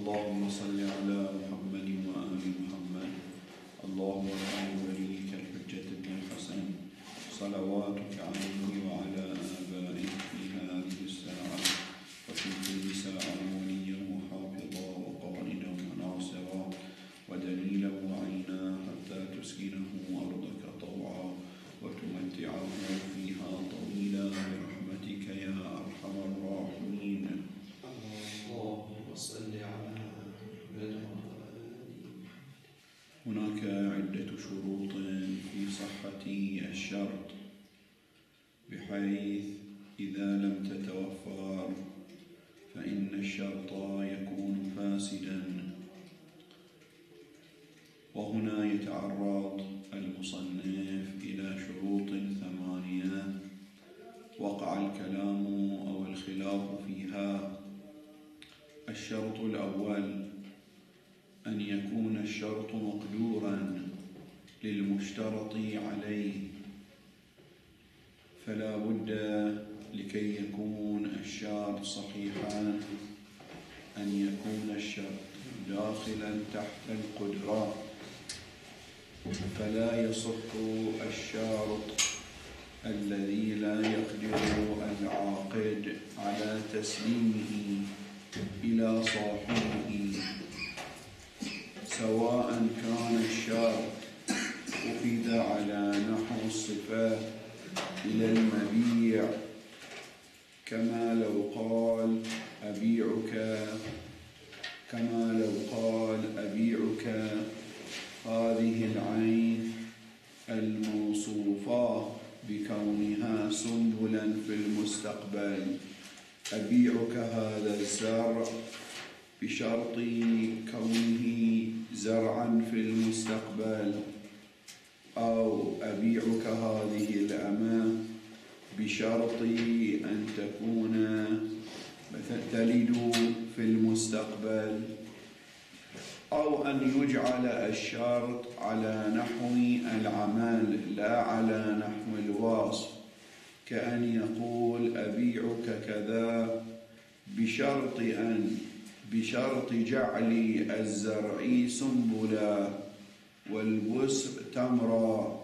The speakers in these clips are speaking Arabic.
اللهم صل على محمد وآل محمد. اللهم صل وليك الحجة بن الحسن صلواتك عليه وعلى آبائه في هذه الساعة وفي كل ساعة وليا وحافظا وقائدا وناصرا ودليلا وعينا حتى تسكنه أرضك طوعا وتمتعه فيها طويلا برحمتك يا أرحم الراحمين. اللهم صل على محمد. هناك عدة شروط في صحة الشرط، بحيث إذا لم تتوفر فإن الشرط يكون فاسدا. وهنا يتعرض المصنف إلى شروط 8 وقع الكلام أو الخلاف فيها. الشرط الأول أن يكون الشرط مقدورا للمشترط عليه، فلا بد لكي يكون الشرط صحيحا أن يكون الشرط داخلا تحت القدرة، فلا يصح الشرط الذي لا يقدر العاقد على تسليمه إلى صاحبه، سواء كان الشرط أخذ على نحو الصفة إلى المبيع، كما لو قال أبيعك هذه العين الموصوفة بكونها سنبلا في المستقبل، أبيعك هذا الزرع بشرط كونه زرعا في المستقبل، أو أبيعك هذه الأمة بشرط أن تكون تلد في المستقبل، أو أن يجعل الشرط على نحو العمل لا على نحو الوصف، كأن يقول أبيعك كذا بشرط جعل الزرع سنبلا والبسر تمرا.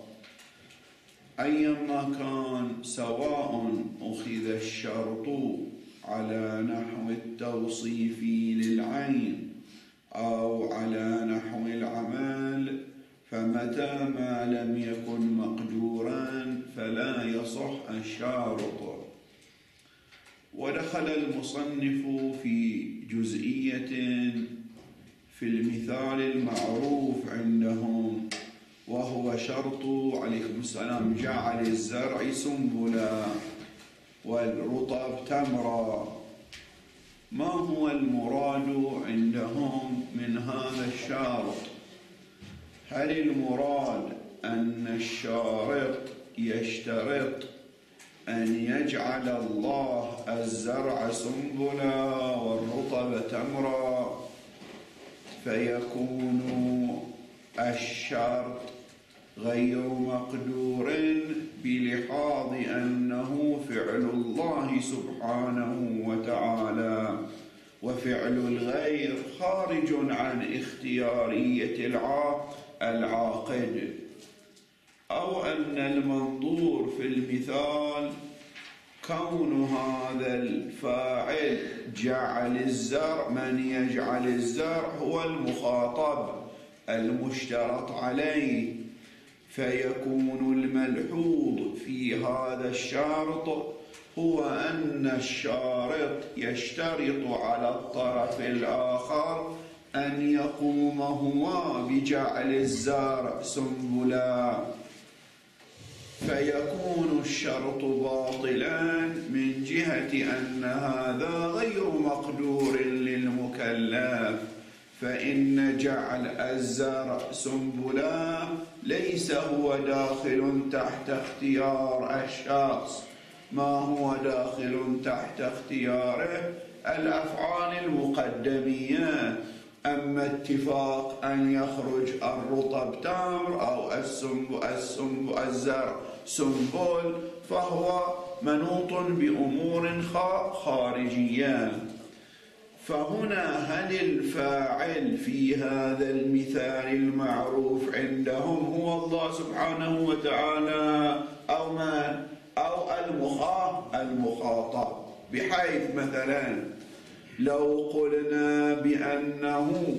أيما كان، سواء أخذ الشرط على نحو التوصيف للعين أو على نحو العمل، فمتى ما لم يكن مقدورا فلا يصح الشارط. ودخل المصنف في جزئية في المثال المعروف عندهم، وهو شرط عليكم السلام جعل الزرع سنبلا والرطب تمرا. ما هو المراد عندهم من هذا الشرط؟ هل المراد أن الشارط يشترط أن يجعل الله الزرع سنبلا والرطب تمرا، فيكون الشرط غير مقدور بلحاظ أنه فعل الله سبحانه وتعالى، وفعل الغير خارج عن اختيارية العاقد، أو أن المنظور في المثال كون هذا الفاعل جعل الزرع، من يجعل الزرع هو المخاطب المشترط عليه، فيكون الملحوظ في هذا الشرط هو أن الشارط يشترط على الطرف الآخر أن يقوم هو بجعل الزرع سنبلا، فيكون الشرط باطلا من جهة أن هذا غير مقدور للمكلف، فإن جعل الزرع سنبلا ليس هو داخل تحت اختيار الشخص. ما هو داخل تحت اختياره؟ الأفعال المقدمية. أما اتفاق أن يخرج الرطب تمر أو الزرع سنبل فهو منوط بأمور خارجية. فهنا هل الفاعل في هذا المثال المعروف عندهم هو الله سبحانه وتعالى أو من؟ أو المخاطب، بحيث مثلا لو قلنا بأنه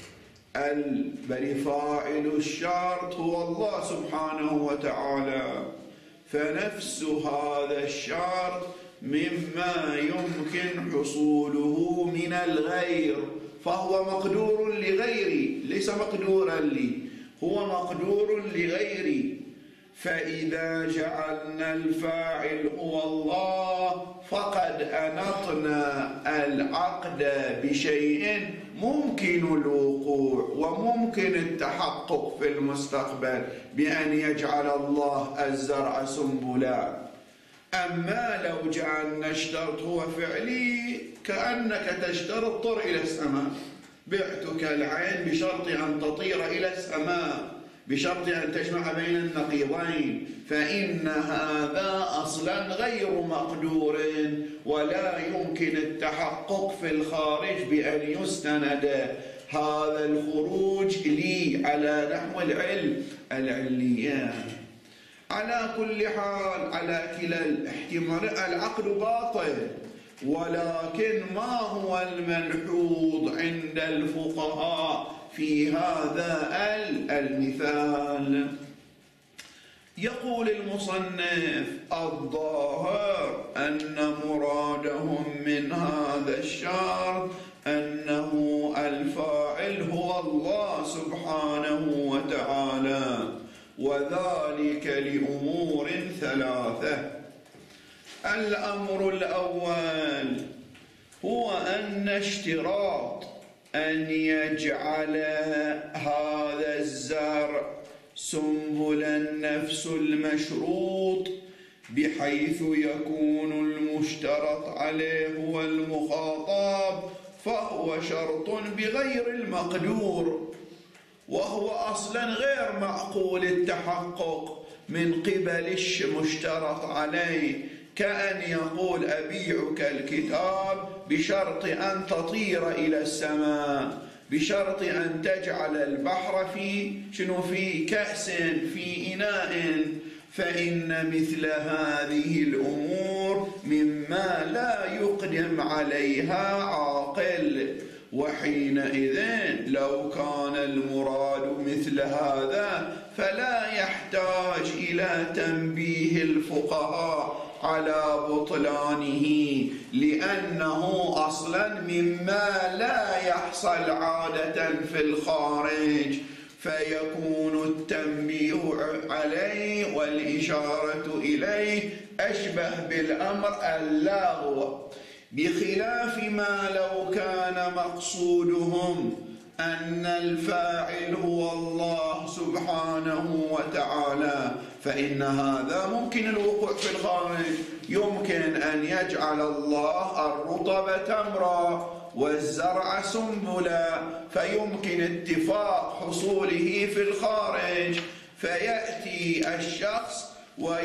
فاعل الشرط هو الله سبحانه وتعالى، فنفس هذا الشرط مما يمكن حصوله من الغير، فهو مقدور لغيري، ليس مقدورا لي، هو مقدور لغيري. فإذا جعلنا الفاعل هو الله فقد أنطنا العقد بشيء ممكن الوقوع وممكن التحقق في المستقبل بأن يجعل الله الزرع سنبلا. أما لو جعلنا الشرط هو فعلي كأنك تشترط طر إلى السماء، بعتك العين بشرط أن تطير إلى السماء، بشرط أن تجمع بين النقيضين، فإن هذا أصلا غير مقدور ولا يمكن التحقق في الخارج بأن يستند هذا الخروج لي على نحو العليات. على كل حال على كلا الاحتمال العقد باطل، ولكن ما هو الملحوظ عند الفقهاء في هذا المثال؟ يقول المصنف: الظاهر أن مرادهم من هذا الشرط أنه الفاعل هو الله سبحانه وتعالى، وذلك لأمور ثلاثة. الأمر الأول هو أن اشتراط أن يجعل هذا الزرع سنبلا نفس المشروط، بحيث يكون المشترط عليه هو المخاطب، فهو شرط بغير المقدور، وهو أصلا غير معقول التحقق من قبل المشترط عليه، كأن يقول أبيعك الكتاب بشرط أن تطير إلى السماء، بشرط أن تجعل البحر في كأس في إناء، فإن مثل هذه الأمور مما لا يقدم عليها عاقل. وحينئذ لو كان المراد مثل هذا فلا يحتاج إلى تنبيه الفقهاء على بطلانه، لأنه أصلا مما لا يحصل عادة في الخارج، فيكون التنبيه عليه والإشارة إليه أشبه بالأمر اللغو، بخلاف ما لو كان مقصودهم أن الفاعل هو الله سبحانه وتعالى، فإن هذا ممكن الوقوع في الخارج. يمكن أن يجعل الله الرطب تمرا والزرع سنبلا، فيمكن اتفاق حصوله في الخارج، فيأتي الشخص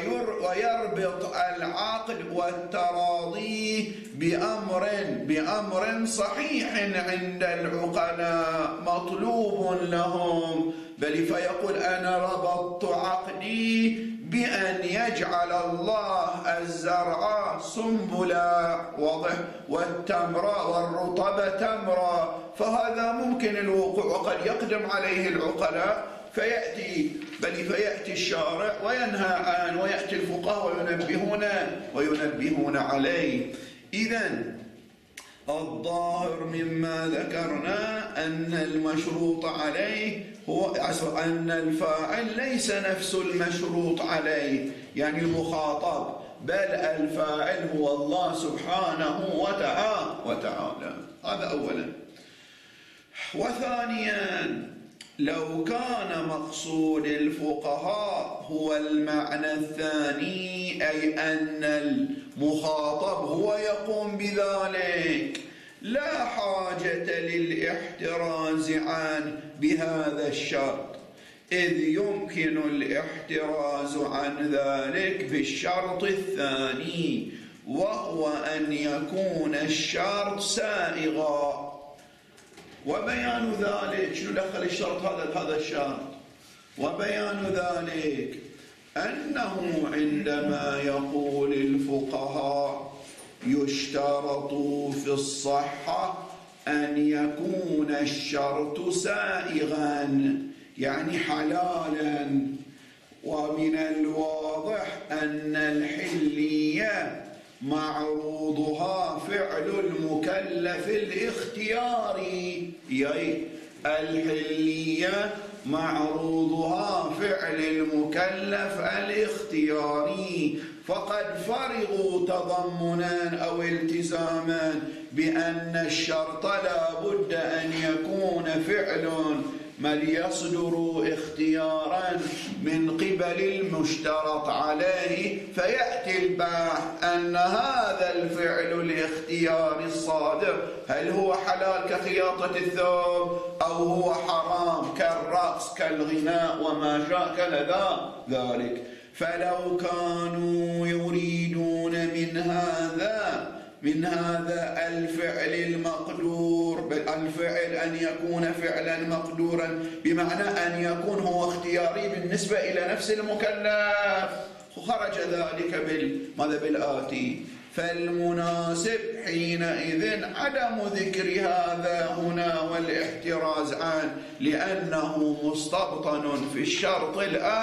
ويربط العقد والتراضي بأمر صحيح عند العقلاء مطلوب لهم، بل فيقول: أنا ربطت عقدي بأن يجعل الله الزرع سنبلا، واضح، والتمر والرطب تمرا، فهذا ممكن الوقوع وقد يقدم عليه العقلاء، فيأتي الشارع وينهى عنه، ويأتي الفقهاء وينبهون عليه. إذن الظاهر مما ذكرنا أن المشروط عليه هو أن الفاعل ليس نفس المشروط عليه، يعني المخاطب، بل الفاعل هو الله سبحانه وتعالى. هذا أولا. وثانيا، لو كان مقصود الفقهاء هو المعنى الثاني، أي أن المخاطب هو يقوم بذلك، لا حاجة للاحتراز عنه بهذا الشرط، إذ يمكن الاحتراز عن ذلك بالشرط الثاني، وهو أن يكون الشرط سائغا. وبيان ذلك، شنو دخل الشرط هذا الشرط؟ وبيان ذلك أنه عندما يقول الفقهاء يشترط في الصحة أن يكون الشرط سائغا يعني حلالا، ومن الواضح أن الحلية معروضها فعل المكلف الاختياري، يعني الحلية معروضها فعل المكلف الاختياري، فقد فرغوا تضمنا أو التزاما بأن الشرط لا بد أن يكون فعل بل يصدر اختيارا من قبل المشترط عليه، فيأتي الباحث أن هذا الفعل الاختياري الصادر هل هو حلال كخياطة الثوب أو هو حرام كالرقص كالغناء وما شاكل ذلك. فلو كانوا يريدون من هذا الفعل المقدور، الفعل أن يكون فعلا مقدورا بمعنى أن يكون هو اختياري بالنسبة إلى نفس المكلف، خرج ذلك بالآتي. فالمناسب حينئذ عدم ذكر هذا هنا والاحتراز عنه، لأنه مستبطن في الشرط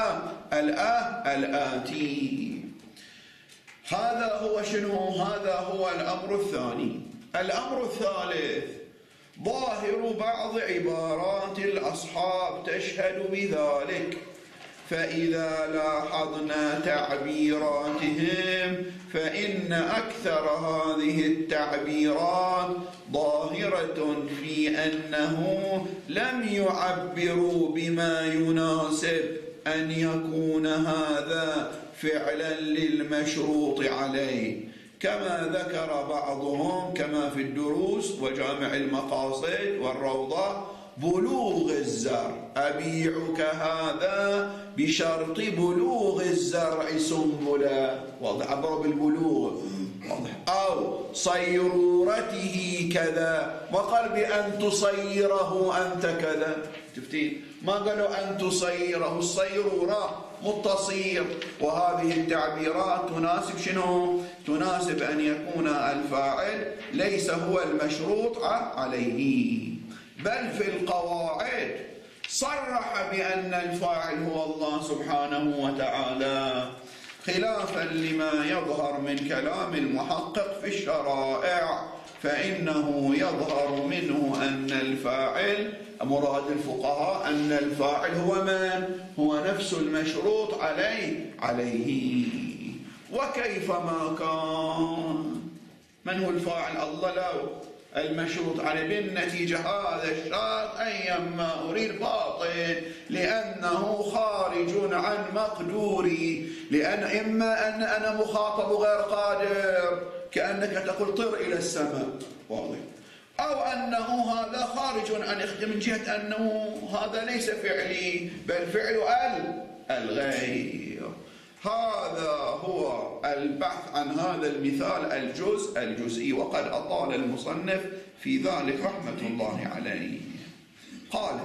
الآتي. هذا هو شنو؟ هذا هو الأمر الثاني. الأمر الثالث ظاهر بعض عبارات الأصحاب تشهد بذلك، فإذا لاحظنا تعبيراتهم فإن أكثر هذه التعبيرات ظاهرة في أنه لم يعبروا بما يناسب أن يكون هذا فعلا للمشروط عليه، كما ذكر بعضهم كما في الدروس وجامع المقاصد والروضة: بلوغ الزرع، أبيعك هذا بشرط بلوغ الزرع سنبلا، واضح، عبر بالبلوغ، واضح، أو صيرورته كذا، وقال بأن تصيره أنت كذا، تفتين ما قالوا أن تصيره، الصيرورة متصير. وهذه التعبيرات تناسب شنو؟ تناسب أن يكون الفاعل ليس هو المشروط عليه، بل في القواعد صرح بأن الفاعل هو الله سبحانه وتعالى، خلافا لما يظهر من كلام المحقق في الشرائع، فإنه يظهر منه أن الفاعل، مراد الفقهاء أن الفاعل هو من؟ هو نفس المشروط عليه. وكيف ما كان، من هو الفاعل؟ الله، لو المشروط عليه. بالنتيجة هذا الشرط أيما أريد باطل، لأنه خارج عن مقدوري، لأن إما أن أنا مخاطب غير قادر كأنك تقول طر إلى السماء، واضح، أو أنه هذا خارج عن من جهة أنه هذا ليس فعلي بل فعل الغير. هذا هو البحث عن هذا المثال الجزئي، وقد أطال المصنف في ذلك رحمة الله عليه. قال: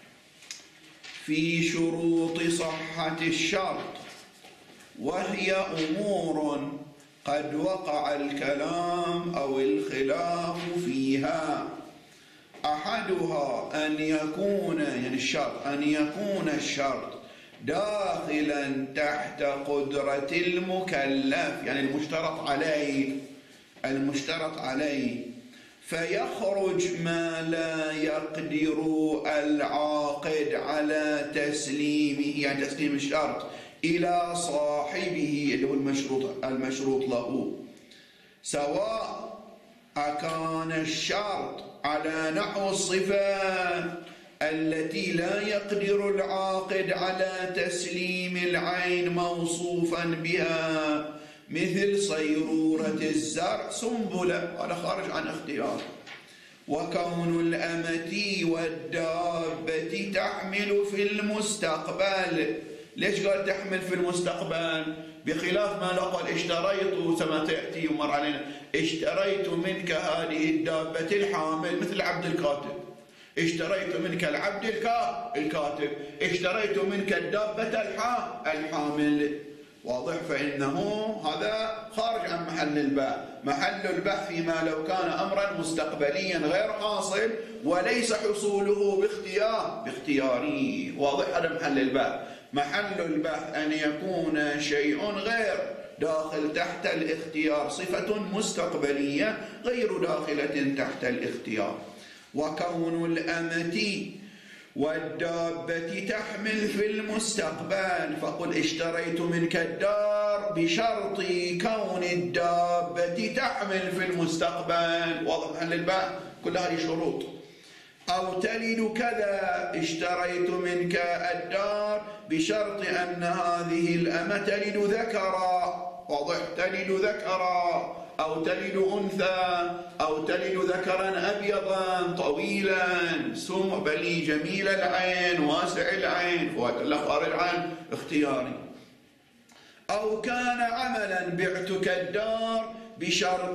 في شروط صحة الشرط، وهي أمور قد وقع الكلام أو الخلاف فيها، أحدها أن يكون، يعني الشرط، أن يكون الشرط داخلا تحت قدرة المكلف، يعني المشترط عليه، فيخرج ما لا يقدر العاقد على تسليمه، يعني تسليم الشرط إلى صاحبه اللي هو المشروط له، سواء أكان الشرط على نحو الصفات التي لا يقدر العاقد على تسليم العين موصوفا بها، مثل صيرورة الزرع سنبلة، هذا خارج عن اختيار، وكون الأمة والدابة تحمل في المستقبل ليش قال تحمل في المستقبل؟ بخلاف ما لو قال اشتريت كما تأتي ومر علينا اشتريت منك هذه الدابة الحامل مثل عبد الكاتب، اشتريت منك العبد الكاتب، اشتريت منك الدابة الحامل. واضح؟ فإنه هذا خارج عن محل البحث. محل البحث فيما لو كان أمرا مستقبليا غير حاصل وليس حصوله باختياري. واضح؟ هذا محل البحث. محل البحث أن يكون شيء غير داخل تحت الاختيار، صفة مستقبلية غير داخلة تحت الاختيار. وكون الأمة والدابة تحمل في المستقبل، فقل اشتريت منك الدار بشرط كون الدابة تحمل في المستقبل. واضح محل البحث؟ كل هذه شروط. أو تلد كذا، اشتريت منك الدار بشرط أن هذه الأمة تلد ذكرا. واضح؟ تلد ذكرا أو تلد أنثى أو تلد ذكرا أبيضا طويلا بلي جميل العين واسع العين، خارج عن اختياري. أو كان عملا بعتك الدار بشرط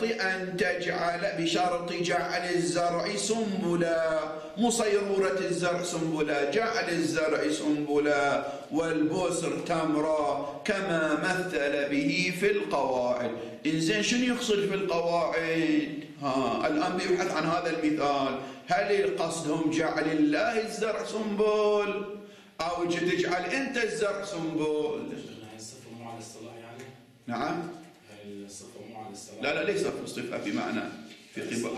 جعل الزرع سنبلا، مصيرورة الزرع سنبلا، جعل الزرع سنبلا والبسر تمرا كما مثل به في القواعد. إنزين شنو يقصد في القواعد؟ الآن بيبحث عن هذا المثال. هل قصدهم جعل الله الزرع سنبل أو تجعل أنت الزرع سنبل؟ الصفة مو على الاصطلاح يعني؟ نعم. الصفة مو على الاصطلاح. لا ليس في الصفة بمعنى في قبل.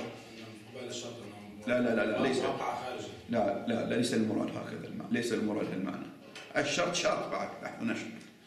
لا ليس. لا ليس المراد هكذا المعنى، ليس المراد المعنى. الشرط شرط بعد بحث ونشر.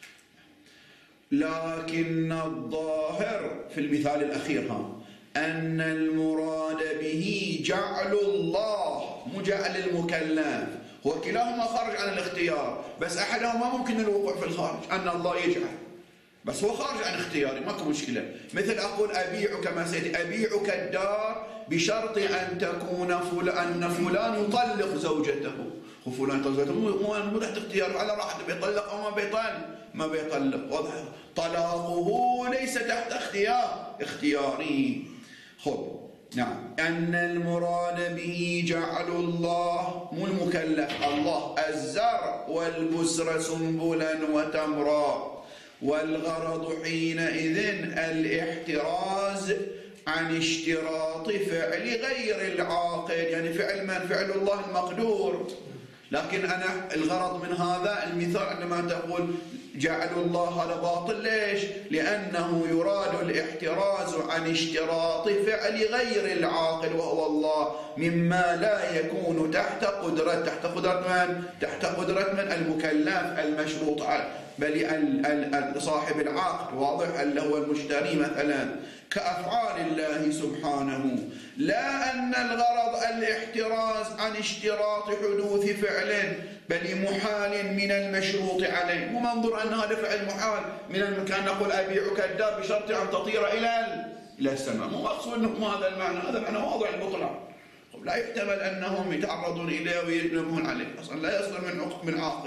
لكن الظاهر في المثال الأخير أن المراد به جعل الله مو جعل المكلف. هو كلاهما خارج عن الاختيار، بس أحدهما ممكن الوقوع في الخارج، أن الله يجعل، بس هو خارج عن اختياري ماكو مشكلة. مثل أقول أبيعك ما سيدي، أبيعك الدار بشرط أن تكون أن فلان يطلق زوجته. وفلان يطلق زوجته مو تحت اختيار، على راحته بيطلق أو ما بيطلق. واضح؟ طلاقه ليس تحت اختياري. خذ. نعم. أن المراد به جعل الله مو المكلف، الله الزرع والبسر سنبلا وتمرا، والغرض حينئذ الاحتراز عن اشتراط فعل غير العاقل، يعني فعل من؟ فعل الله المقدور. لكن أنا الغرض من هذا المثال عندما تقول جعل الله هذا باطل. ليش؟ لأنه يراد الاحتراز عن اشتراط فعل غير العاقل وهو الله، مما لا يكون تحت قدرة من؟ تحت قدرة من؟ المكلف المشروط بل صاحب العقد. واضح؟ اللي هو المشتري مثلا، كأفعال الله سبحانه. لا أن الغرض الاحتراز عن اشتراط حدوث فعل بل محال من المشروط عليه. مو منظور أن هذا فعل محال من المكان نقول أبيعك الدار بشرط أن تطير إلى السماء. مو مقصود أنه هذا المعنى، هذا معنى واضح البطلان. لا يحتمل أنهم يتعرضون إليه وينبهون عليه، أصلا لا يصدر من عاقل.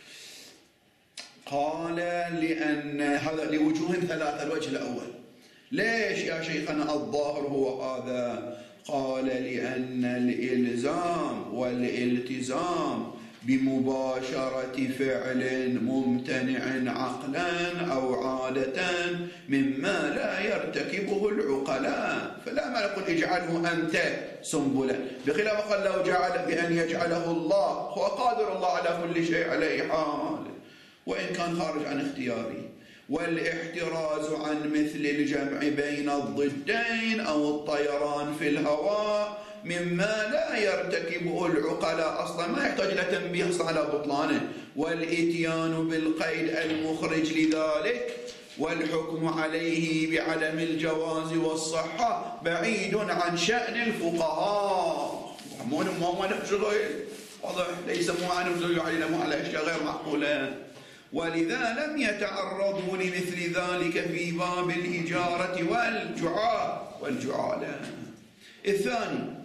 قال لأن هذا لوجوه ثلاثة. الوجه الأول، ليش يا شيخنا الظاهر هو هذا؟ قال لأن الإلزام والالتزام بمباشرة فعل ممتنع عقلا أو عادة مما لا يرتكبه العقلاء، فلا ما نقول اجعله أنت سنبلا، بخلاف قال لو جعل بأن يجعله الله، هو قادر الله على كل شيء عليه حال وإن كان خارج عن اختياري. والاحتراز عن مثل الجمع بين الضدين أو الطيران في الهواء مما لا يرتكبه العقلاء، أصلا ما يحتاج إلى تنبيه على بطلانه. والإتيان بالقيد المخرج لذلك والحكم عليه بعدم الجواز والصحة بعيد عن شأن الفقهاء. مو واضح؟ ليس مو علينا مو على أشياء غير معقولة. ولذا لم يتعرضوا لمثل ذلك في باب الإجارة والجعالة. الثاني،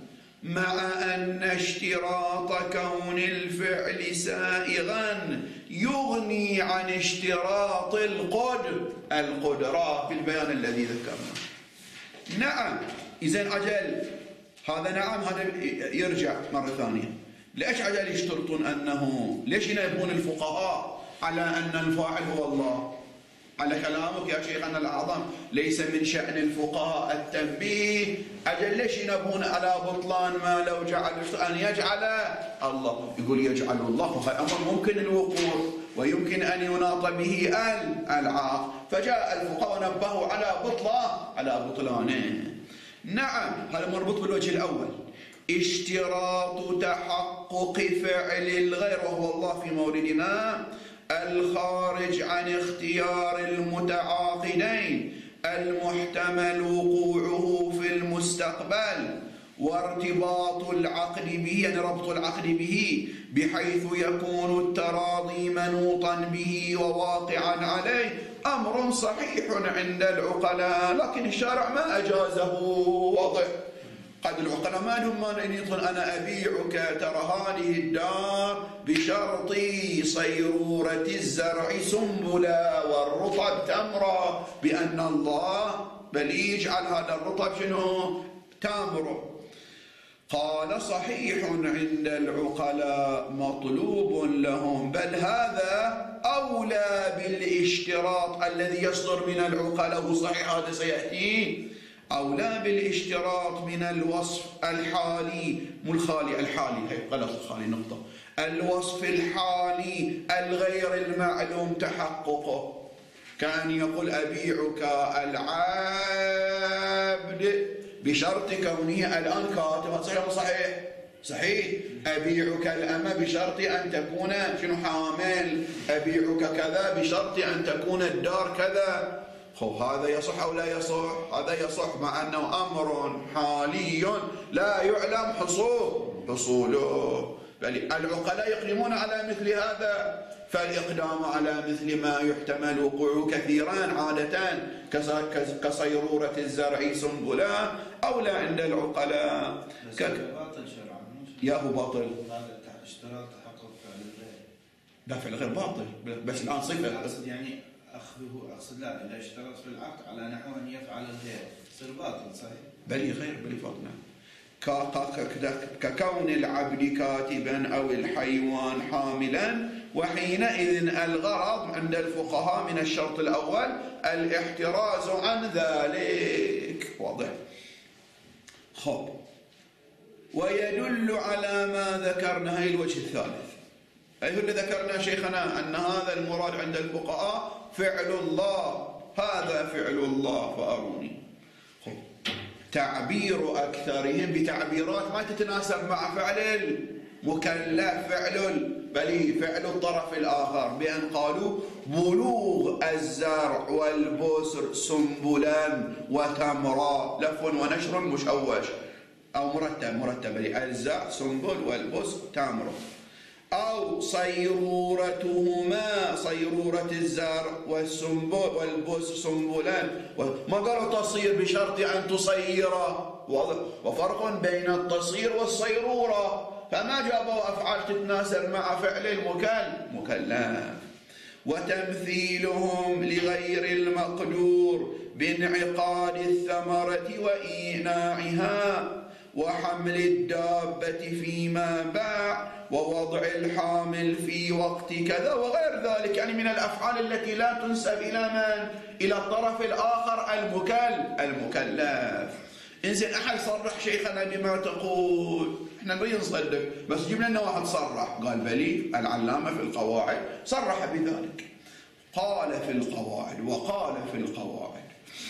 مع أن اشتراط كون الفعل سائغا يغني عن اشتراط القدرة في البيان الذي ذكرناه. نعم، إذن أجل هذا نعم، هذا يرجع مرة ثانية. ليش أجل يشترطون أنه، ليش ينبهون الفقهاء على أن الفاعل هو الله؟ على كلامك يا شيخنا الأعظم ليس من شأن الفقهاء التنبيه، أجل ليش ينبهون على بطلان ما لو جعل أن يجعل الله؟ يقول يجعل الله، هذا أمر ممكن الوقوع ويمكن أن يناط به العاق، فجاء الفقهاء ونبهوا على بطلانه. نعم، هذا مربوط بالوجه الأول، اشتراط تحقق فعل الغير وهو الله في موردنا الخارج عن اختيار المتعاقدين المحتمل وقوعه في المستقبل، وارتباط العقد به، يعني ربط العقد به، بحيث يكون التراضي منوطا به وواقعا عليه، أمر صحيح عند العقلاء، لكن الشارع ما أجازه. واضح؟ قد العقلاء ما لهم مانع ان يقول انا ابيعك ترى هذه الدار بشرط صيرورة الزرع سنبلا والرطب تمرة، بان الله بل يجعل هذا الرطب شنو؟ تمر. قال صحيح عند العقلاء مطلوب لهم، بل هذا اولى بالاشتراط الذي يصدر من العقلاء، وصحيح هذا سياتي، أولى بالاشتراط من الوصف الحالي، مو الخالي، الحالي، هي غلط، الخالي نقطة، الوصف الحالي الغير المعلوم تحققه، كان يقول أبيعك العبد بشرط كونه الآن كاتب، صحيح صحيح؟ صحيح. أبيعك الأمة بشرط أن تكون شنو حامل، أبيعك كذا بشرط أن تكون الدار كذا. هذا يصح أو لا يصح؟ هذا يصح، مع أنه أمر حالي لا يعلم حصوله، بل العقلاء يقدمون على مثل هذا، فالإقدام على مثل ما يحتمل وقوعه كثيرا عادة كصيرورة الزرع سنبلا أولى عند العقلاء. باطل شرعا، يا هو باطل، هذا اشتراط تحقق فعل الغير، لا فعل غير باطل، بس الآن صفة، أقصد يعني أقصد لا، إذا اشترط في العقد على نحو أن يفعل الغير يصير باطل، صحيح؟ بلي خير، بلي فاضل. ككون العبد كاتبا أو الحيوان حاملا، وحينئذ الغرض عند الفقهاء من الشرط الأول الاحتراز عن ذلك. واضح؟ خب، ويدل على ما ذكرنا، هي الوجه الثالث، أي اللي ذكرنا شيخنا أن هذا المراد عند الفقهاء فعل الله، هذا فعل الله فأروني. تعبير أكثرهم بتعبيرات ما تتناسب مع فعل المكلف، بل فعل الطرف الآخر، بأن قالوا بلوغ الزرع والبسر سنبلا وتمرا، لف ونشر مشوش أو مرتب الزرع سنبل والبسر تمر، أو صيرورتهما، صيرورة الزرع والسنبل والبسر سنبلان، ما قالوا تصير بشرط أن تصيره، وفرق بين التصير والصيرورة، فما جابوا أفعال تتناسب مع فعل المكلف. وتمثيلهم لغير المقدور بانعقاد الثمرة وإيناعها وحمل الدابة فيما باع ووضع الحامل في وقت كذا وغير ذلك، يعني من الأفعال التي لا تنسب إلى من؟ إلى الطرف الآخر المكلف. إنزين أحد صرح شيخنا بما تقول، إحنا نريد نصدق، بس جبنا لنا واحد صرح، قال بلي العلامة في القواعد صرح بذلك، قال في القواعد وقال في القواعد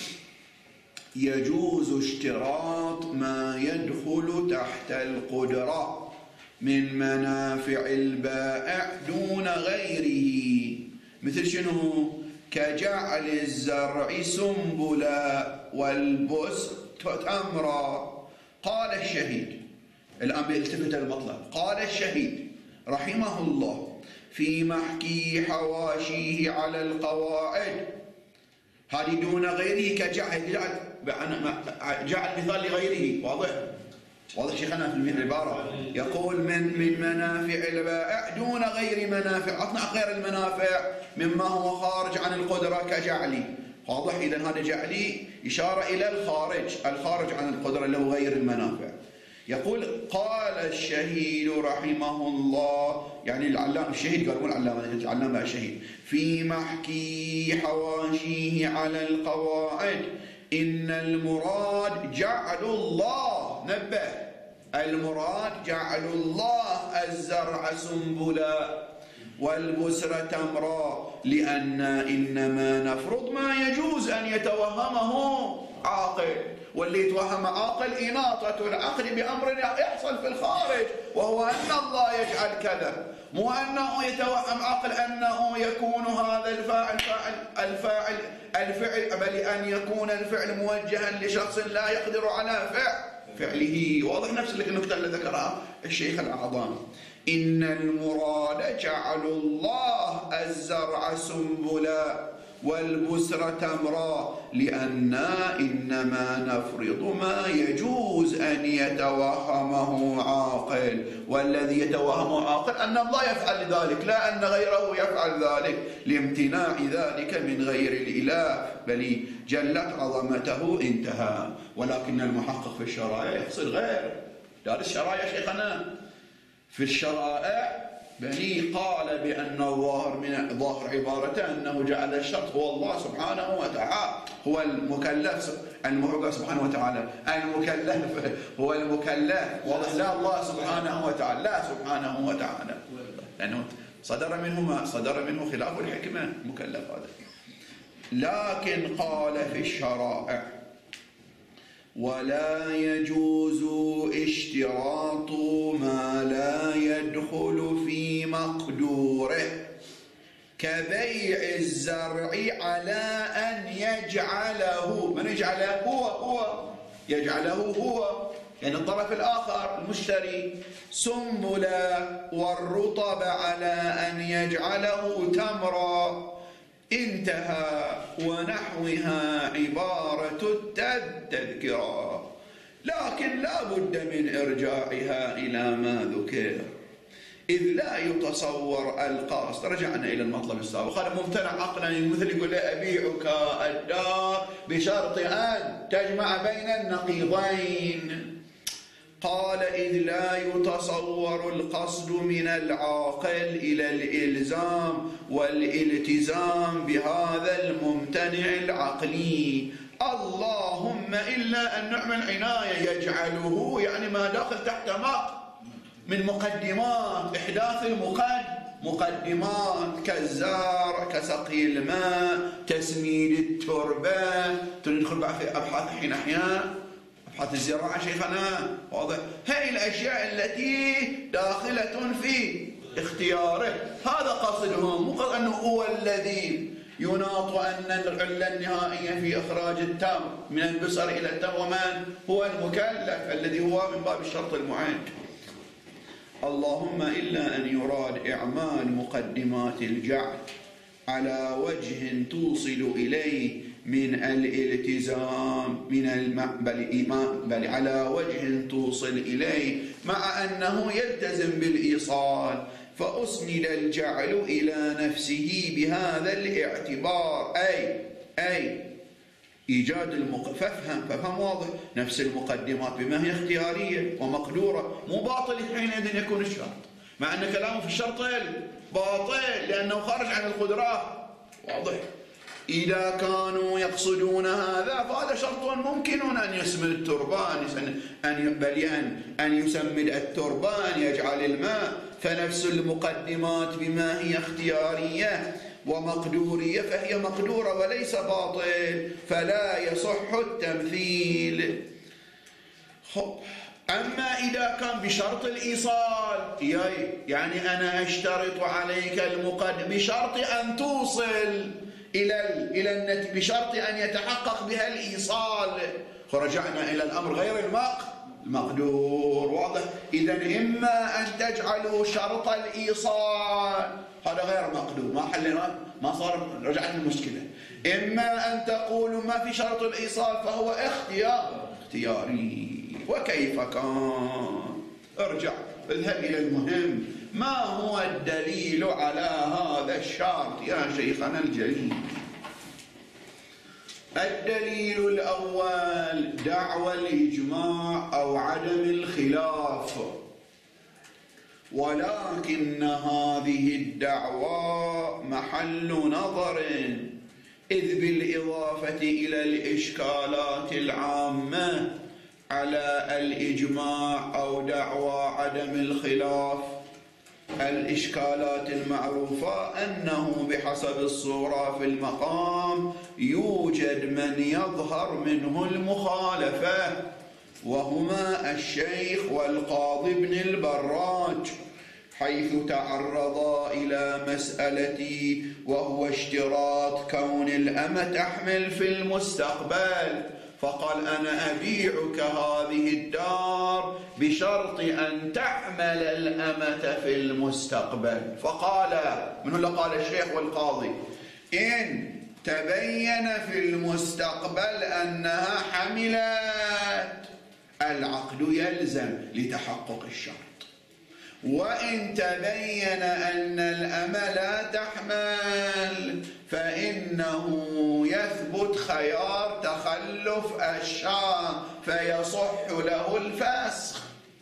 يجوز اشتراط ما يدخل تحت القدرة من منافع البائع دون غيره، مثل شنو؟ كجعل الزرع سنبلا والبسر تمرا. قال الشهيد، الآن بيلتفت المطلب، قال الشهيد رحمه الله في محكي حواشيه على القواعد، هذه دون غيره كجعل، جعل مثال لغيره، واضح؟ واضح شيخنا في العبارة؟ يقول من منافع البائع دون غير منافع، أطلع غير المنافع مما هو خارج عن القدرة كجعلي. واضح؟ إذا هذا جعلي إشارة إلى الخارج عن القدرة اللي هو غير المنافع. يقول قال الشهيد رحمه الله، يعني العلامة الشهيد، قال مو العلامة الشهيد، في محكي حواشيه على القواعد إن المراد جعل الله، نبه، المراد جعل الله الزرع سنبلا والبسر تمرا، لأن إنما نفرض ما يجوز أن يتوهمه عاقل، واللي يتوهم عاقل إناطة العقل بأمر يحصل في الخارج، وهو أن الله يجعل كذا، مو أنه يتوهم عاقل أنه يكون هذا الفعل بل أن يكون الفعل موجها لشخص لا يقدر على فعله. واضح نفس النكتة اللي ذكرها الشيخ الأعظم. إن المراد جعل الله الزرع سنبلا والبسر تمرا، لأننا إنما نفرض ما يجوز أن يتوهمه عاقل، والذي يتوهمه عاقل أن الله يفعل ذلك لا أن غيره يفعل ذلك، لامتناع ذلك من غير الإله بل جلت عظمته، انتهى. ولكن المحقق في الشرائع يقصد غير دار الشرائع شيخنا. في الشرائع بني قال بأن الظاهر من ظاهر عبارته أنه جعل الشرط هو الله سبحانه وتعالى، هو المكلف سبحانه وتعالى، المكلف هو المكلف، واضح، لا الله سبحانه وتعالى، لا سبحانه وتعالى، لأنه صدر منه خلاف الحكمة المكلف هذا. لكن قال في الشرائع ولا يجوز اشتراط ما لا يدخل في مقدوره كبيع الزرع على أن يجعله، من يجعله؟ هو يجعله هو، يعني الطرف الآخر المشتري، سنبلا والرطب على أن يجعله تمرا، انتهى. ونحوها عبارة التذكرة، لكن لا بد من إرجاعها إلى ما ذكر، إذ لا يتصور القصد. رجعنا إلى المطلب السابق، هذا ممتنع عقلا، مثل يقول أبيعك الدار بشرط أن تجمع بين النقيضين. قال إذ لا يتصور القصد من العاقل إلى الإلزام والالتزام بهذا الممتنع العقلي، اللهم إلا أن نعمل عناية، يجعله يعني ما داخل تحت من مقدمات إحداث مقدمات كالزرع، كسقي الماء، تسميد التربة، ندخل بعد في أبحاث حين أحيان أبحاث الزراعة شيخنا، واضح، هاي الأشياء التي داخلة في اختياره، هذا قصدهم، مو قصد أنه هو الذي يناط أن العلة النهائية في إخراج التمر من البصر إلى التمر، ومن هو المكلف الذي هو من باب الشرط المعين. اللهم إلا أن يراد إعمال مقدمات الجعل على وجه توصل إليه من الالتزام بل على وجه توصل إليه مع أنه يلتزم بالإيصال، فأسند الجعل إلى نفسه بهذا الاعتبار، أي إيجاد ففهم واضح، نفس المقدمات بما هي اختيارية ومقدورة، مو باطل حينئذ يكون الشرط، مع أن كلامه في الشرط باطل لأنه خارج عن القدرات، واضح. إذا كانوا يقصدون هذا فهذا شرط ممكن أن يسمد التربان، أن يسمد التربان يجعل الماء، فنفس المقدمات بما هي اختيارية ومقدورية فهي مقدورة وليس باطل، فلا يصح التمثيل. أما إذا كان بشرط الإيصال، يعني أنا أشترط عليك المقدم بشرط أن توصل إلى النتيجة، بشرط أن يتحقق بها الإيصال، فرجعنا إلى الأمر غير المقدور، واضح. إذن إما أن تجعلوا شرط الإيصال، هذا غير مقدور، ما حلنا، ما صار، رجعنا المشكلة. إما أن تقولوا ما في شرط الإيصال فهو اختياري، وكيف كان. ارجع اذهب إلى المهم، ما هو الدليل على هذا الشرط يا شيخنا الجليل؟ الدليل الأول دعوى الإجماع أو عدم الخلاف، ولكن هذه الدعوى محل نظر، إذ بالإضافة إلى الإشكالات العامة على الإجماع أو دعوى عدم الخلاف، الإشكالات المعروفة أنه بحسب الصورة في المقام يوجد من يظهر منه المخالفة، وهما الشيخ والقاضي ابن البراج، حيث تعرضا إلى مسألة وهو اشتراط كون الأمة تحمل في المستقبل، فقال أنا أبيعك هذه الدار بشرط أن تحمل الأمة في المستقبل. فقال، من هو اللي قال؟ الشيخ والقاضي، إن تبين في المستقبل أنها حملت العقد يلزم لتحقق الشرط، وإن تبين أن الأمة لا تحمل فإنه يثبت خيار تخلف الشرط فيصح له الفسخ.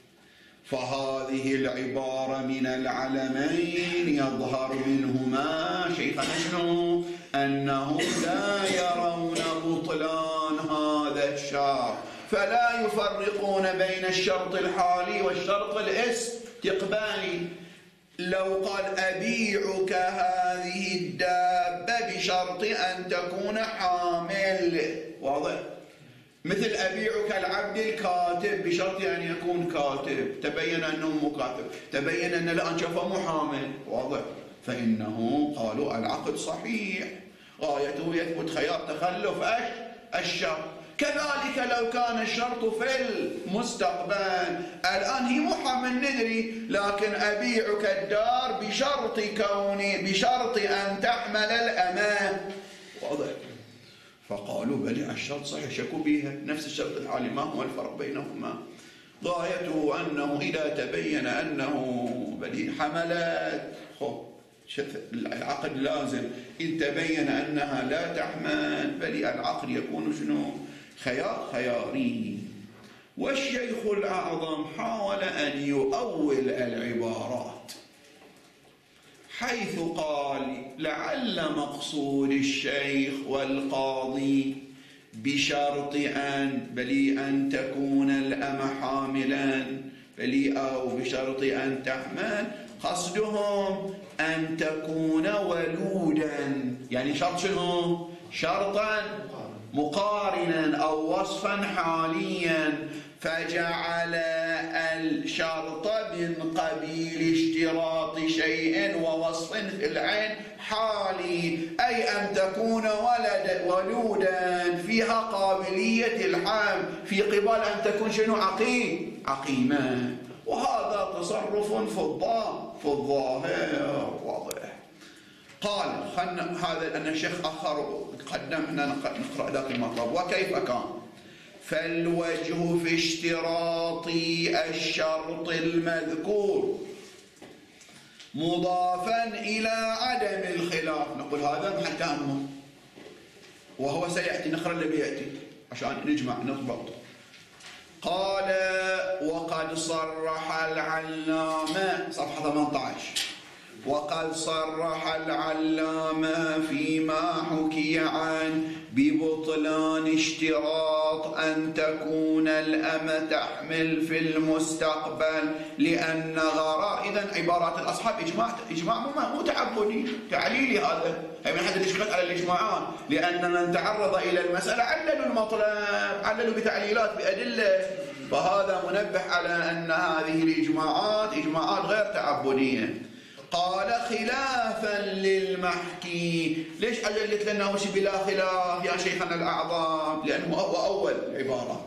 فهذه العبارة من العلمين يظهر منهما شيخنا شنو؟ أنهم لا يرون بطلان هذا الشرط، فلا يفرقون بين الشرط الحالي والشرط الاستقبالي. لو قال أبيعك هذه الدابة بشرط أن تكون حامل، واضح؟ مثل أبيعك العبد الكاتب بشرط أن يكون كاتب، تبين أنه مكاتب، تبين أن الأنشفة محامل، واضح؟ فإنه قالوا العقد صحيح، غايته يثبت خيار تخلف الشرط. كذلك لو كان الشرط في المستقبل، الآن هي محامل ندري، لكن أبيعك الدار بشرط أن تحمل الأمان، واضح؟ فقالوا بلي الشرط صحيح، شكوا بها نفس الشرط الحالي، ما هو الفرق بينهما؟ غايته أنه إذا تبين أنه بلي حملت العقد لازم، إن تبين أنها لا تحمل بلي العقد يكون شنو؟ خياري. والشيخ الأعظم حاول أن يؤول العبارات، حيث قال لعل مقصود الشيخ والقاضي بشرط أن تكون الأمة حاملا أو بشرط أن تحمل، قصدهم أن تكون ولودا، يعني شرط شنو؟ شرطا مقارنا أو وصفا حاليا، فجعل الشرط من قبيل اشتراط شيء ووصف في العين حالي، أي أن تكون ولودا فيها قابلية الحمل، في قبال أن تكون شنو؟ عقيما. وهذا تصرف في الظاهر واضح. قال هذا أن الشيخ آخر قدمنا نقرأ ذاك المطلب. وكيف كان؟ فالوجه في اشتراط الشرط المذكور مضافا إلى عدم الخلاف، نقول هذا محل تأمل، وهو سيأتي، نقرأ اللي بيأتي عشان نجمع نضبط. قال وقد صرح العلامة، صفحة 18، وقد صرح العلامة فيما حكي عن ببطلان اشتراط أن تكون الأمة تحمل في المستقبل، لأن غراء. إذن عبارات الأصحاب إجماع مو تعبدي تعليلي، هذا من أحد الإشكالات على الإجماعات، لأن من تعرض إلى المسألة عللوا المطلب، عللوا بتعليلات بأدلة، فهذا منبه على أن هذه الإجماعات إجماعات غير تعبدية. قال خلافا للمحكي. ليش قلت لنا وش بلا خلاف يا شيخنا الأعظم؟ لأنه هو أول عبارة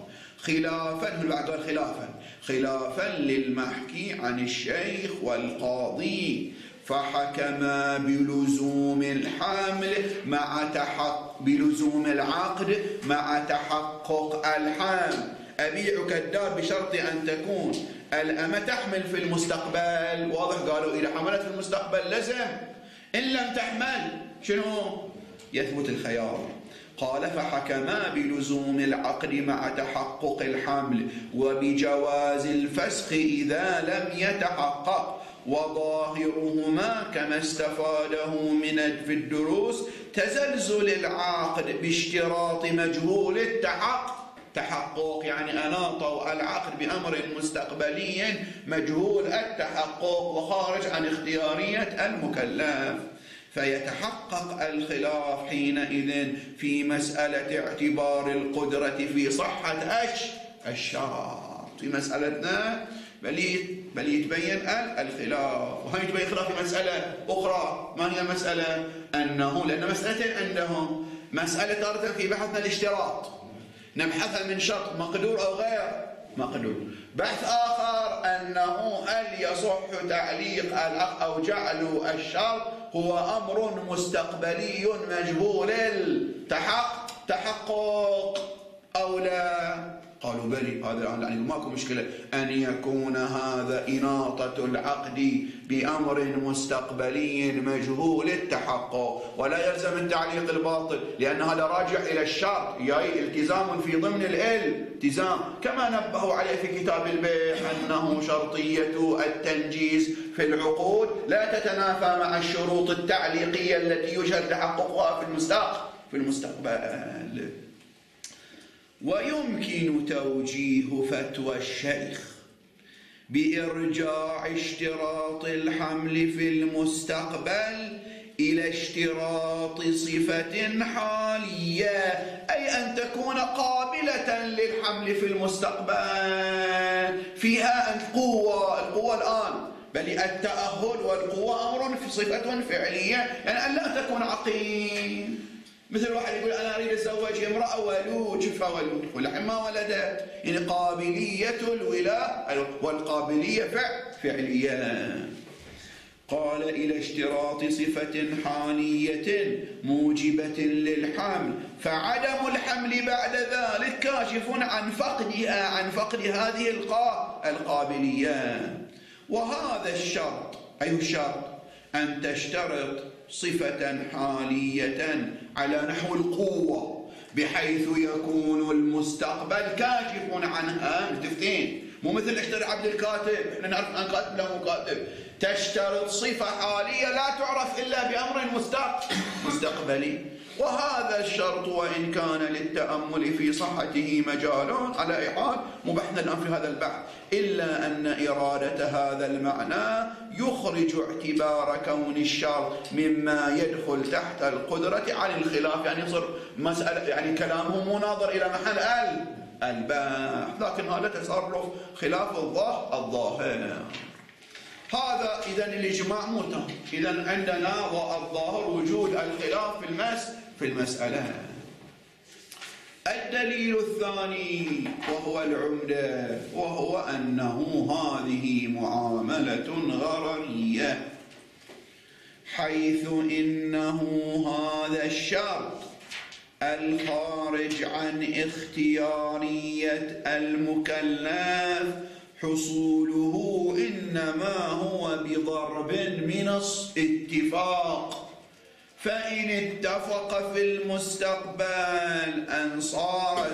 خلافا للمحكي عن الشيخ والقاضي، فحكما بلزوم الحمل بلزوم العقد مع تحقق الحمل، أبيعك الدار بشرط أن تكون الأمة تحمل في المستقبل. واضح؟ قالوا إذا حملت في المستقبل لزم، إن لم تحمل شنو؟ يثبت الخيار. قال فحكما بلزوم العقد مع تحقق الحمل وبجواز الفسخ إذا لم يتحقق، وظاهرهما كما استفاده في الدروس تزلزل العقد باشتراط مجهول التحقق، يعني أناطوا العقد بأمر مستقبلي مجهول التحقق وخارج عن اختيارية المكلف، فيتحقق الخلاف حينئذ في مسألة اعتبار القدرة في صحة الشرط. في مسألتنا بل يتبين الخلاف، وهي يتبين خلاف في مسألة أخرى. ما هي مسألة؟ أنه لأن مسألتين عندهم، مسألة تارة في بحثنا الاشتراط نبحثها من شرط مقدور أو غير مقدور، بحث آخر أنه هل يصح تعليق العقد أو جعل الشرط هو أمر مستقبلي مجهول التحقق أو لا. قالوا بلي، هذا يعني ماكو مشكلة أن يكون هذا إناطة العقد بأمر مستقبلي مجهول التحقق، ولا يلزم التعليق الباطل لأن هذا راجع إلى الشرط، يعني التزام في ضمن الالتزام، كما نبهوا عليه في كتاب البيع أنه شرطية التنجيز في العقود لا تتنافى مع الشروط التعليقية التي يشهد تحققها في المستقبل. ويمكن توجيه فتوى الشيخ بإرجاع اشتراط الحمل في المستقبل إلى اشتراط صفة حالية، أي أن تكون قابلة للحمل في المستقبل، فيها القوة الآن، بل التأهل والقوة أمر في صفة فعلية، يعني أن لا تكون عقيم. مثل واحد يقول أنا أريد أتزوج امرأة ولوج فولد ولحين ما ولدت، يعني قابلية الولاء والقابلية فعلية. قال إلى اشتراط صفة حالية موجبة للحمل، فعدم الحمل بعد ذلك كاشف عن فقد هذه القابلية. وهذا الشرط، أي الشرط؟ أن تشترط صفة حالية على نحو القوة بحيث يكون المستقبل كاشف عنها. متفقين؟ مو مثل اشتري عبد الكاتب، احنا نعرف ان كاتب له مكاتب، تشترط صفة حالية لا تعرف إلا بأمر مستقبلي. وهذا الشرط وإن كان للتأمل في صحته مجال على أي حال مبحثنا الآن في هذا البحث، إلا أن إرادة هذا المعنى يخرج اعتبار كون الشرط مما يدخل تحت القدرة عن الخلاف، يعني يصير مسألة، يعني كلامه مناظر إلى محل البحث، لكن هذا تصرف خلاف الظاهر. هذا إذن الإجماع متهم. إذن عندنا الظاهر وجود الخلاف في المسألة. الدليل الثاني وهو العمدة، وهو أنه هذه معاملة غررية، حيث إنه هذا الشرط الخارج عن اختيارية المكلف حصوله إنما هو بضرب من الاتفاق، فإن اتفق في المستقبل أن صار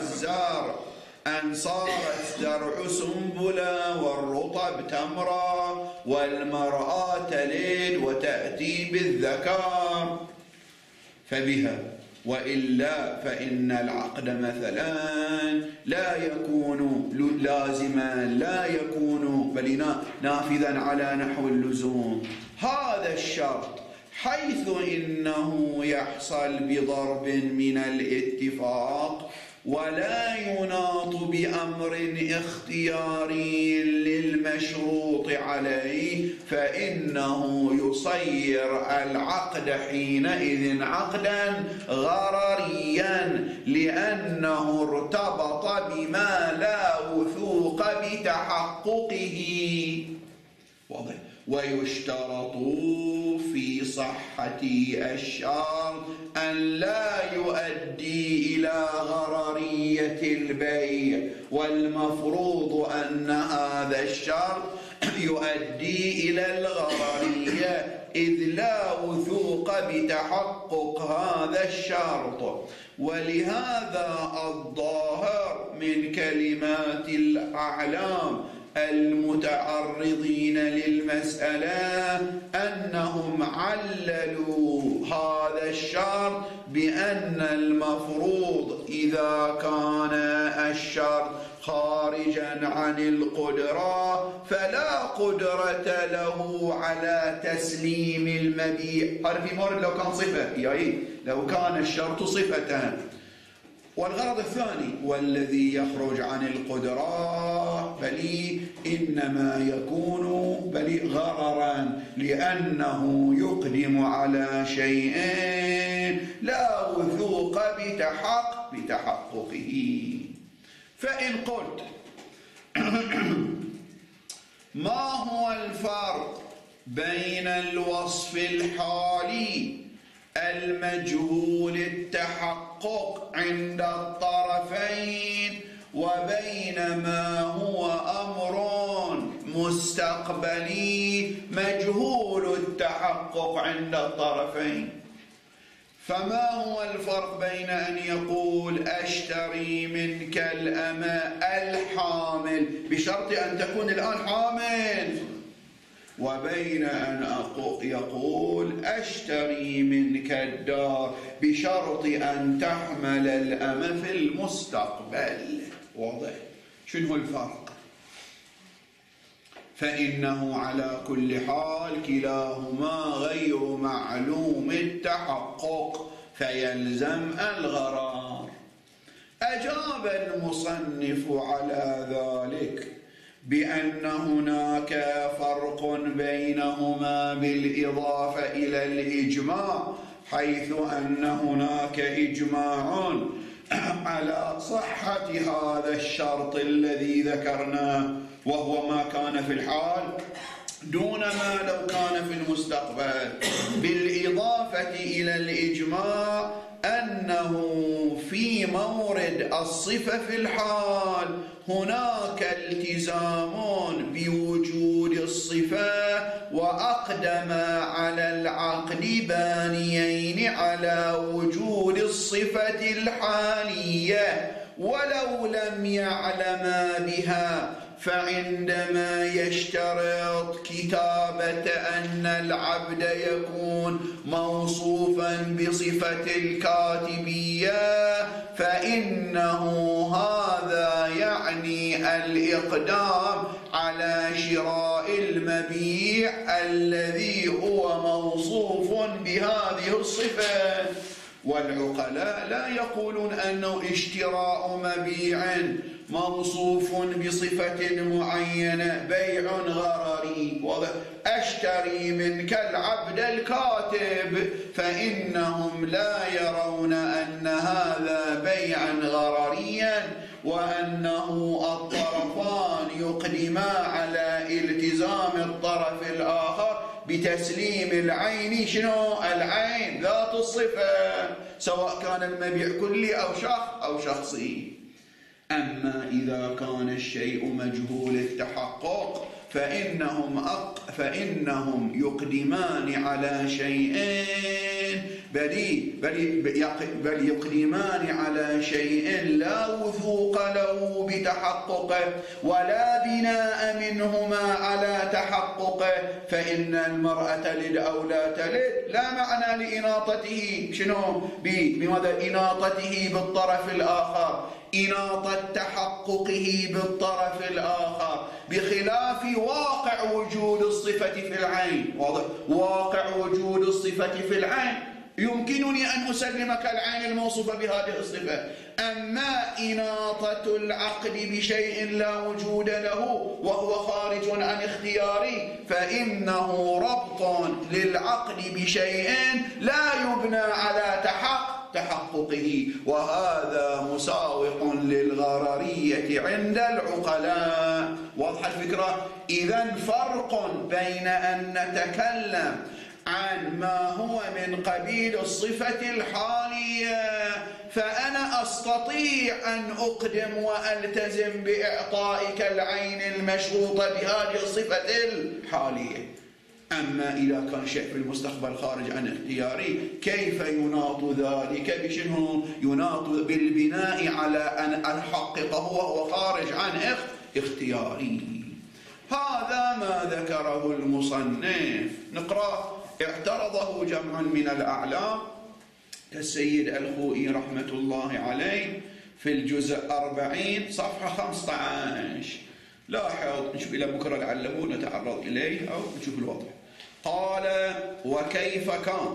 الزرع سنبلا والرطب تمرا والمرأة تلد وتأتي بالذكر فبها، وإلا فإن العقد مثلا لا يكون لازما، لا يكون بل نافذا على نحو اللزوم. هذا الشرط حيث إنه يحصل بضرب من الاتفاق ولا يناط بأمر اختياري للمشروط عليه، فإنه يصير العقد حينئذ عقدا غرريا، لأنه ارتبط بما لا وثوق بتحققه. واضح؟ ويشترط في صحة الشرط أن لا يؤدي إلى غررية البيع، والمفروض أن هذا الشرط يؤدي إلى الغررية إذ لا وثوق بتحقق هذا الشرط. ولهذا الظاهر من كلمات الأعلام المتعرضين للمسألة أنهم عللوا هذا الشرط بأن المفروض إذا كان الشرط خارجا عن القدرة فلا قدرة له على تسليم المبيع. هذا في مورد لو كان صفة، يعني لو كان الشرط صفة. والغرض الثاني والذي يخرج عن القدرة بل إنما يكون غررا لأنه يقدم على شيء لا وثوق بتحققه. فإن قلت ما هو الفرق بين الوصف الحالي المجهول التحقق عند الطرفين وبين ما هو أمر مستقبلي مجهول التحقق عند الطرفين؟ فما هو الفرق بين أن يقول أشتري منك الأمة الحامل بشرط أن تكون الآن حامل، وبين أن يقول أشتري منك الدار بشرط أن تحمل الأمة في المستقبل؟ واضح؟ شنو الفرق؟ فإنه على كل حال كلاهما غير معلوم التحقق فيلزم الغرار. أجاب المصنف على ذلك بأن هناك فرق بينهما بالإضافة إلى الإجماع، حيث أن هناك إجماع على صحة هذا الشرط الذي ذكرناه وهو ما كان في الحال دون ما لو كان في المستقبل، بالإضافة إلى الإجماع أنه في مورد الصفة في الحال هناك التزام بوجود الصفة، وأقدم على العقد بانيين على وجود الصفة الحالية ولو لم يعلما بها. فعندما يشترط كتابة أن العبد يكون موصوفا بصفة الكاتبية فإنه هذا يعني الإقدام على شراء المبيع الذي هو موصوف بهذه الصفة. والعقلاء لا يقولون أنه اشتراء مبيع موصوف بصفة معينة بيع غرري. واضح؟ أشتري منك العبد الكاتب، فإنهم لا يرون أن هذا بيعا غرريا وأنه الطرفان يقدما على التزام الطرف الآخر بتسليم العين. شنو العين؟ ذات الصفة، سواء كان المبيع كلي أو شخصي. أما إذا كان الشيء مجهول التحقق فإنهم يقدمان على شيئين بل يقدمان على شيء لا وثوق له بتحققه ولا بناء منهما على تحققه. فإن المرأة تلد أو لا تلد لا معنى لإناطته شنو بماذا إناطته بالطرف الآخر، إناطة تحققه بالطرف الآخر، بخلاف واقع وجود الصفة في العين. واضح؟ واقع وجود الصفة في العين يمكنني أن أسلمك العين الموصوفة بهذه الصفة. أما إناطة العقد بشيء لا وجود له وهو خارج عن اختياري فإنه ربط للعقد بشيء لا يبنى على تحققه، وهذا مساوق للغررية عند العقلاء. واضحة الفكرة؟ إذن فرق بين أن نتكلم عن ما هو من قبيل الصفة الحالية، فأنا أستطيع أن أقدم وألتزم بإعطائك العين المشروطة بهذه الصفة الحالية. أما إذا كان شيء في المستقبل خارج عن اختياري، كيف يناط ذلك بشنو؟ يناط بالبناء على أن أحققه وهو خارج عن اختياري. هذا ما ذكره المصنف. نقرأ. اعترضه جمع من الأعلام كالسيد الخوئي رحمة الله عليه في الجزء 40 صفحة 15. لاحظ، نشوف إلى بكرة لعله نتعرض إليه أو نشوف الوضع. قال: وكيف كان؟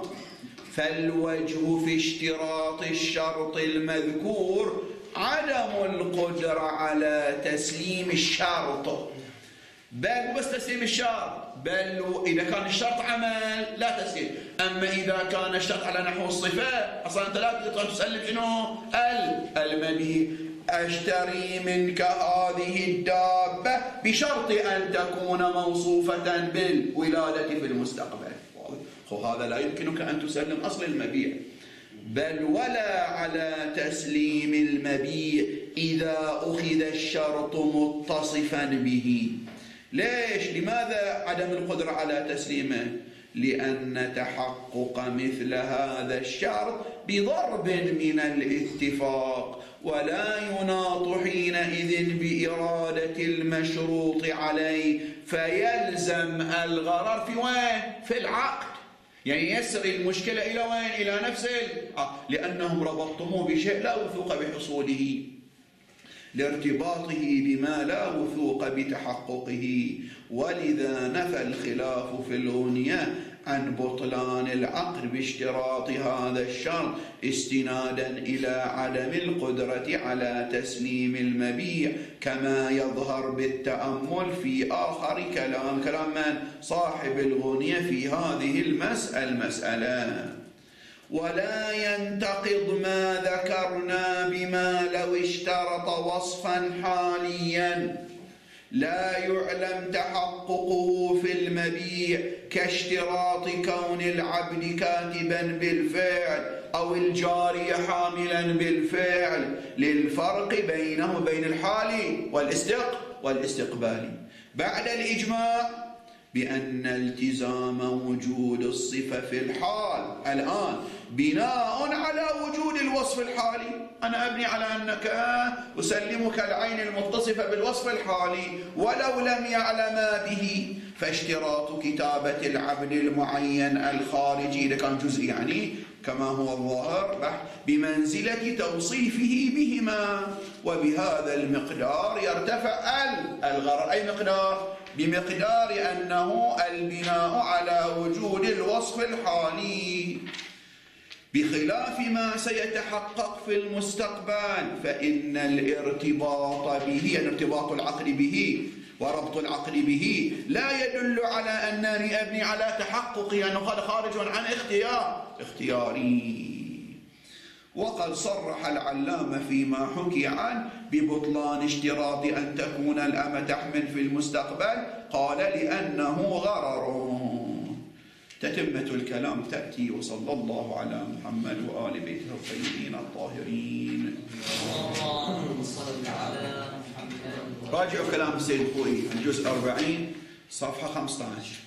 فالوجه في اشتراط الشرط المذكور عدم القدرة على تسليم الشرط، بل بس تسليم الشرط، بل إذا كان الشرط عمل لا تسليم. أما إذا كان الشرط على نحو الصفة أصلا أنت لا تقدر تسلم شنو؟ المبيع. أشتري منك هذه الدابة بشرط أن تكون موصوفة بالولادة في المستقبل. هذا لا يمكنك أن تسلم أصل المبيع. بل ولا على تسليم المبيع إذا أخذ الشرط متصفا به. ليش؟ لماذا عدم القدرة على تسليمه؟ لأن تحقق مثل هذا الشرط بضرب من الاتفاق، ولا يناط حينئذ بإرادة المشروط عليه، فيلزم الغرر في وين؟ في العقد. يعني يسري المشكلة إلى وين؟ إلى نفس لأنهم ربطتموه بشيء لا وثوق بحصوله، لارتباطه بما لا وثوق بتحققه. ولذا نفى الخلاف في الغنية عن بطلان العقد باشتراط هذا الشرط استنادا إلى عدم القدرة على تسليم المبيع، كما يظهر بالتأمل في آخر كلام من؟ صاحب الغنية في هذه المسألة. ولا ينتقض ما ذكرنا بما لو اشترط وصفا حاليا لا يعلم تحققه في المبيع، كاشتراط كون العبد كاتبا بالفعل أو الجارية حاملا بالفعل، للفرق بينه وبين الحالي والاستقبالي. بعد الإجماع بأن التزام وجود الصفة في الحال الآن بناء على وجود الوصف الحالي. أنا أبني على أنك أسلمك العين المتصفة بالوصف الحالي ولو لم يعلم به، فاشتراط كتابة العبد المعين الخارجي إذا كان جزئي يعني كما هو الظاهر بمنزلة توصيفه بهما، وبهذا المقدار يرتفع الغرر. أي مقدار؟ بمقدار أنه البناء على وجود الوصف الحالي، بخلاف ما سيتحقق في المستقبل، فإن الارتباط به، يعني ارتباط العقد به وربط العقد به، لا يدل على أنني أبني على تحققي، أنه هذا خارج عن اختياري. وقد صرح العلامة فيما حكي عنه ببطلان اشتراط أن تكون الأمة تحمل في المستقبل، قال لأنه غرر. تتمة الكلام تأتي. وصلى الله على محمد وآل بيته الطيبين الطاهرين. اللهم صل على محمد. راجعوا كلام السيد الخوئي الجزء 40 صفحة 15.